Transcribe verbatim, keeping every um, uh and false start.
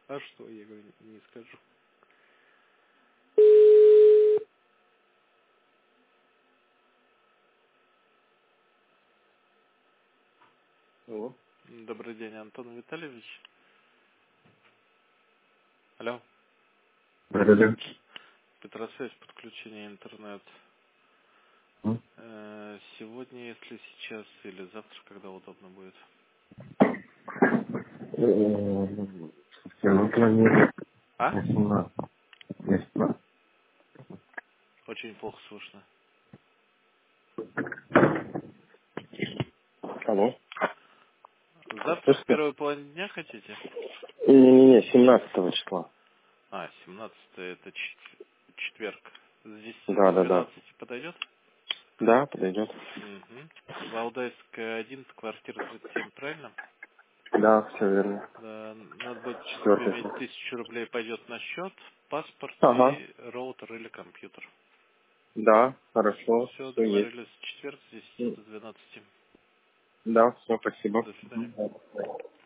А что, я говорю, не скажу. Алло. Добрый день, Антон Витальевич. Алло. Да-да-да. Петросвязь, подключение интернет. М? Э, Сегодня, если сейчас, или завтра, когда удобно будет. Э, Совсем не планирую. А? На семнадцать. Ясно. Очень плохо слышно. Алло. Завтра в Слышите? первой половине дня хотите? Не-не-не, семнадцатого числа. А, семнадцатое это чет- четверг. С десяти до Да-да-да. двенадцати подойдет? Да, подойдет. Угу. Валдайская один, квартира тридцать семь, правильно? Да, все верно. Да, надо будет чтобы Четвертый. иметь тысячу рублей пойдет на счет, паспорт Ага. и роутер или компьютер. Да, хорошо, Все, все есть. договорились. Четверг с десяти М, до двенадцати. Да, все, спасибо. До свидания. Мгм. Да.